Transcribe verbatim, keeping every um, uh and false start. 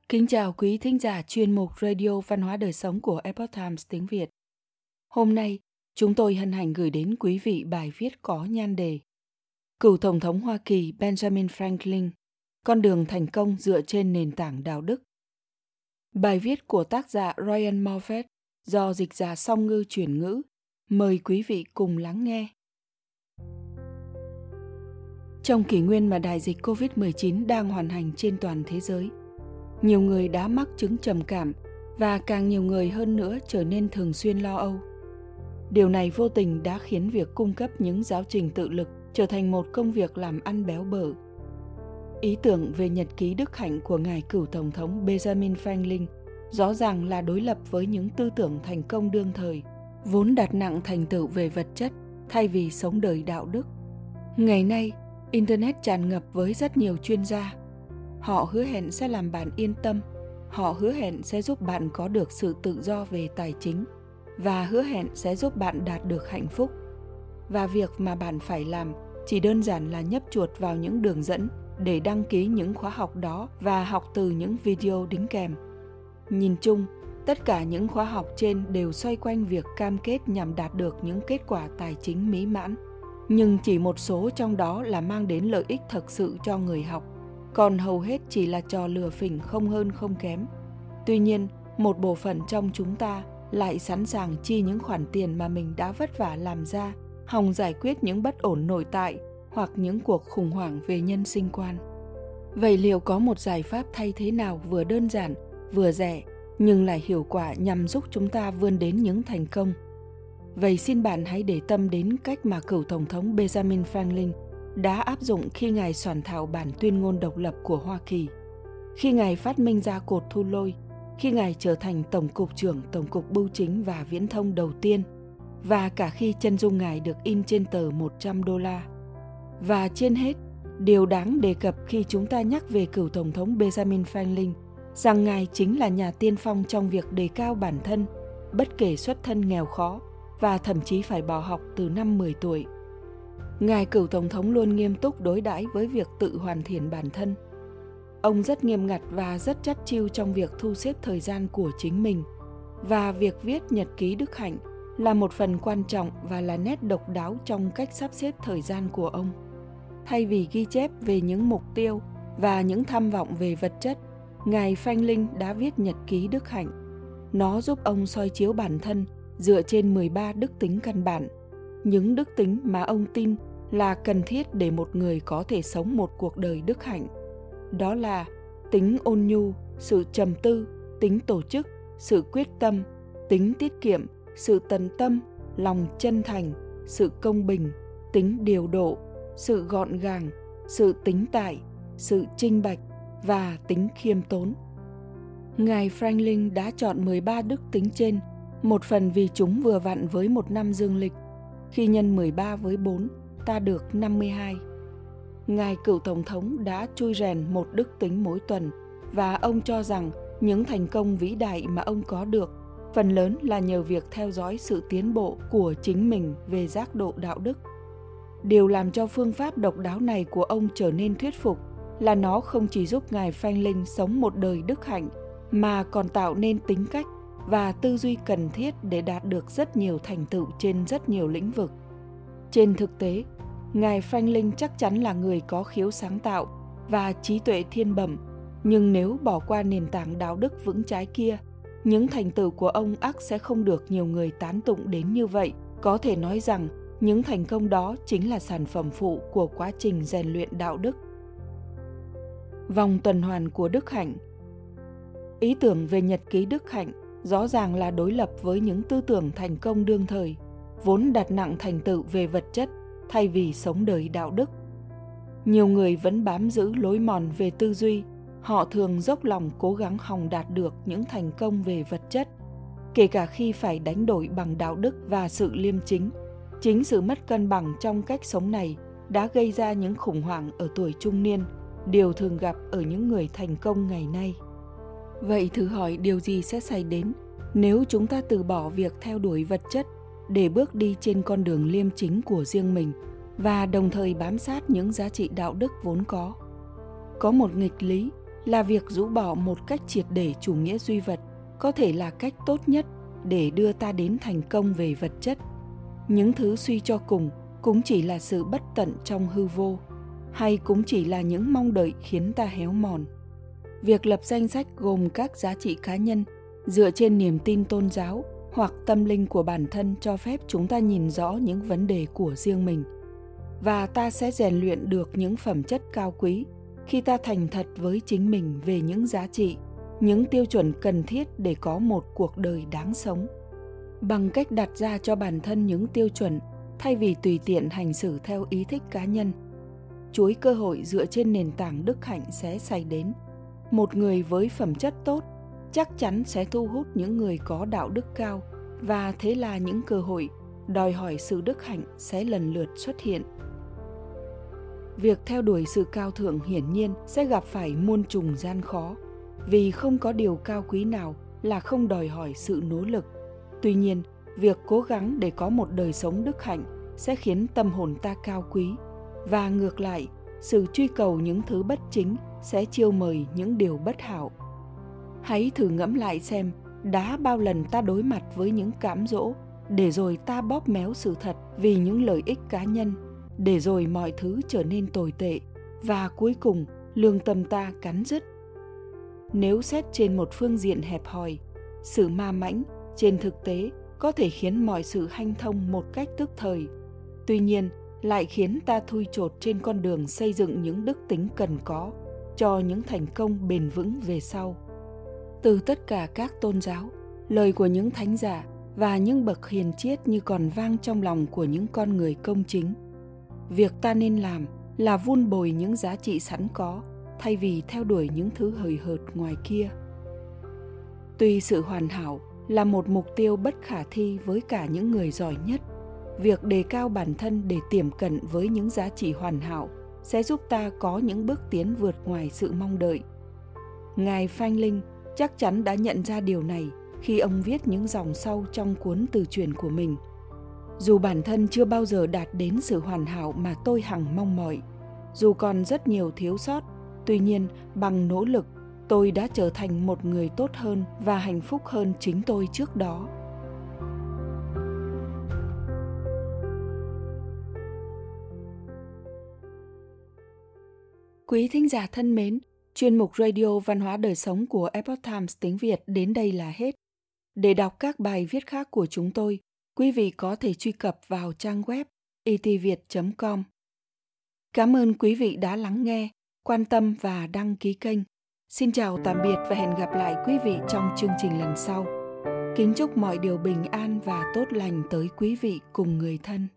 Kính chào quý thính giả chuyên mục Radio Văn hóa Đời Sống của Epoch Times tiếng Việt. Hôm nay, chúng tôi hân hạnh gửi đến quý vị bài viết có nhan đề Cựu Tổng thống Hoa Kỳ Benjamin Franklin, con đường thành công dựa trên nền tảng đạo đức. Bài viết của tác giả Ryan Moffett do dịch giả Song Ngư chuyển ngữ. Mời quý vị cùng lắng nghe. Trong kỷ nguyên mà đại dịch covid mười chín đang hoành hành trên toàn thế giới, nhiều người đã mắc chứng trầm cảm và càng nhiều người hơn nữa trở nên thường xuyên lo âu. Điều này vô tình đã khiến việc cung cấp những giáo trình tự lực trở thành một công việc làm ăn béo bở. Ý tưởng về nhật ký đức hạnh của ngài cựu Tổng thống Benjamin Franklin rõ ràng là đối lập với những tư tưởng thành công đương thời, vốn đặt nặng thành tựu về vật chất thay vì sống đời đạo đức. Ngày nay, Internet tràn ngập với rất nhiều chuyên gia. Họ hứa hẹn sẽ làm bạn yên tâm, họ hứa hẹn sẽ giúp bạn có được sự tự do về tài chính và hứa hẹn sẽ giúp bạn đạt được hạnh phúc. Và việc mà bạn phải làm chỉ đơn giản là nhấp chuột vào những đường dẫn để đăng ký những khóa học đó và học từ những video đính kèm. Nhìn chung, tất cả những khóa học trên đều xoay quanh việc cam kết nhằm đạt được những kết quả tài chính mỹ mãn. Nhưng chỉ một số trong đó là mang đến lợi ích thực sự cho người học, còn hầu hết chỉ là trò lừa phỉnh không hơn không kém. Tuy nhiên, một bộ phận trong chúng ta lại sẵn sàng chi những khoản tiền mà mình đã vất vả làm ra, hòng giải quyết những bất ổn nội tại hoặc những cuộc khủng hoảng về nhân sinh quan. Vậy liệu có một giải pháp thay thế nào vừa đơn giản, vừa rẻ, nhưng lại hiệu quả nhằm giúp chúng ta vươn đến những thành công? Vậy xin bạn hãy để tâm đến cách mà cựu Tổng thống Benjamin Franklin đã áp dụng khi ngài soạn thảo bản tuyên ngôn độc lập của Hoa Kỳ, khi ngài phát minh ra cột thu lôi, khi ngài trở thành Tổng cục trưởng Tổng cục Bưu chính và Viễn thông đầu tiên, và cả khi chân dung ngài được in trên tờ một trăm đô la. Và trên hết, điều đáng đề cập khi chúng ta nhắc về cựu Tổng thống Benjamin Franklin rằng ngài chính là nhà tiên phong trong việc đề cao bản thân, bất kể xuất thân nghèo khó, và thậm chí phải bỏ học từ năm mười tuổi. Ngài cựu Tổng thống luôn nghiêm túc đối đãi với việc tự hoàn thiện bản thân. Ông rất nghiêm ngặt và rất chắt chiu trong việc thu xếp thời gian của chính mình, và việc viết nhật ký đức hạnh là một phần quan trọng và là nét độc đáo trong cách sắp xếp thời gian của ông. Thay vì ghi chép về những mục tiêu và những tham vọng về vật chất, ngài Franklin đã viết nhật ký đức hạnh. Nó giúp ông soi chiếu bản thân dựa trên mười ba đức tính căn bản, những đức tính mà ông tin là cần thiết để một người có thể sống một cuộc đời đức hạnh. Đó là tính ôn nhu, sự trầm tư, tính tổ chức, sự quyết tâm, tính tiết kiệm, sự tận tâm, lòng chân thành, sự công bình, tính điều độ, sự gọn gàng, sự tính tại, sự chinh bạch và tính khiêm tốn. Ngài Franklin đã chọn mười ba đức tính trên, một phần vì chúng vừa vặn với một năm dương lịch. Khi nhân mười ba với bốn, ta được năm mươi hai. Ngài cựu Tổng thống đã chui rèn một đức tính mỗi tuần, và ông cho rằng những thành công vĩ đại mà ông có được phần lớn là nhờ việc theo dõi sự tiến bộ của chính mình về giác độ đạo đức. Điều làm cho phương pháp độc đáo này của ông trở nên thuyết phục là nó không chỉ giúp ngài Franklin sống một đời đức hạnh, mà còn tạo nên tính cách và tư duy cần thiết để đạt được rất nhiều thành tựu trên rất nhiều lĩnh vực. Trên thực tế, ngài Franklin chắc chắn là người có khiếu sáng tạo và trí tuệ thiên bẩm, nhưng nếu bỏ qua nền tảng đạo đức vững chãi kia, những thành tựu của ông ắt sẽ không được nhiều người tán tụng đến như vậy. Có thể nói rằng những thành công đó chính là sản phẩm phụ của quá trình rèn luyện đạo đức. Vòng tuần hoàn của đức hạnh. Ý tưởng về nhật ký đức hạnh rõ ràng là đối lập với những tư tưởng thành công đương thời, vốn đặt nặng thành tựu về vật chất thay vì sống đời đạo đức. Nhiều người vẫn bám giữ lối mòn về tư duy, họ thường dốc lòng cố gắng hòng đạt được những thành công về vật chất, kể cả khi phải đánh đổi bằng đạo đức và sự liêm chính. Chính sự mất cân bằng trong cách sống này đã gây ra những khủng hoảng ở tuổi trung niên, điều thường gặp ở những người thành công ngày nay. Vậy thử hỏi điều gì sẽ xảy đến nếu chúng ta từ bỏ việc theo đuổi vật chất để bước đi trên con đường liêm chính của riêng mình và đồng thời bám sát những giá trị đạo đức vốn có? Có một nghịch lý là việc rũ bỏ một cách triệt để chủ nghĩa duy vật có thể là cách tốt nhất để đưa ta đến thành công về vật chất. Những thứ suy cho cùng cũng chỉ là sự bất tận trong hư vô, hay cũng chỉ là những mong đợi khiến ta héo mòn. Việc lập danh sách gồm các giá trị cá nhân dựa trên niềm tin tôn giáo hoặc tâm linh của bản thân cho phép chúng ta nhìn rõ những vấn đề của riêng mình. Và ta sẽ rèn luyện được những phẩm chất cao quý khi ta thành thật với chính mình về những giá trị, những tiêu chuẩn cần thiết để có một cuộc đời đáng sống. Bằng cách đặt ra cho bản thân những tiêu chuẩn thay vì tùy tiện hành xử theo ý thích cá nhân, chuỗi cơ hội dựa trên nền tảng đức hạnh sẽ xảy đến. Một người với phẩm chất tốt chắc chắn sẽ thu hút những người có đạo đức cao, và thế là những cơ hội đòi hỏi sự đức hạnh sẽ lần lượt xuất hiện. Việc theo đuổi sự cao thượng hiển nhiên sẽ gặp phải muôn trùng gian khó, vì không có điều cao quý nào là không đòi hỏi sự nỗ lực. Tuy nhiên, việc cố gắng để có một đời sống đức hạnh sẽ khiến tâm hồn ta cao quý, và ngược lại, sự truy cầu những thứ bất chính sẽ chiêu mời những điều bất hảo. Hãy thử ngẫm lại xem đã bao lần ta đối mặt với những cám dỗ, để rồi ta bóp méo sự thật vì những lợi ích cá nhân, để rồi mọi thứ trở nên tồi tệ, và cuối cùng lương tâm ta cắn rứt. Nếu xét trên một phương diện hẹp hòi, sự ma mãnh trên thực tế có thể khiến mọi sự hanh thông một cách tức thời, tuy nhiên lại khiến ta thui chột trên con đường xây dựng những đức tính cần có cho những thành công bền vững về sau. Từ tất cả các tôn giáo, lời của những thánh giả và những bậc hiền triết như còn vang trong lòng của những con người công chính. Việc ta nên làm là vun bồi những giá trị sẵn có, thay vì theo đuổi những thứ hời hợt ngoài kia. Tuy sự hoàn hảo là một mục tiêu bất khả thi với cả những người giỏi nhất, việc đề cao bản thân để tiệm cận với những giá trị hoàn hảo sẽ giúp ta có những bước tiến vượt ngoài sự mong đợi. Ngài Phanh Linh chắc chắn đã nhận ra điều này khi ông viết những dòng sau trong cuốn từ truyện của mình. Dù bản thân chưa bao giờ đạt đến sự hoàn hảo mà tôi hằng mong mỏi, dù còn rất nhiều thiếu sót, tuy nhiên bằng nỗ lực, tôi đã trở thành một người tốt hơn và hạnh phúc hơn chính tôi trước đó. Quý thính giả thân mến, chuyên mục Radio Văn hóa Đời Sống của Epoch Times tiếng Việt đến đây là hết. Để đọc các bài viết khác của chúng tôi, quý vị có thể truy cập vào trang web e t viet chấm com. Cảm ơn quý vị đã lắng nghe, quan tâm và đăng ký kênh. Xin chào tạm biệt và hẹn gặp lại quý vị trong chương trình lần sau. Kính chúc mọi điều bình an và tốt lành tới quý vị cùng người thân.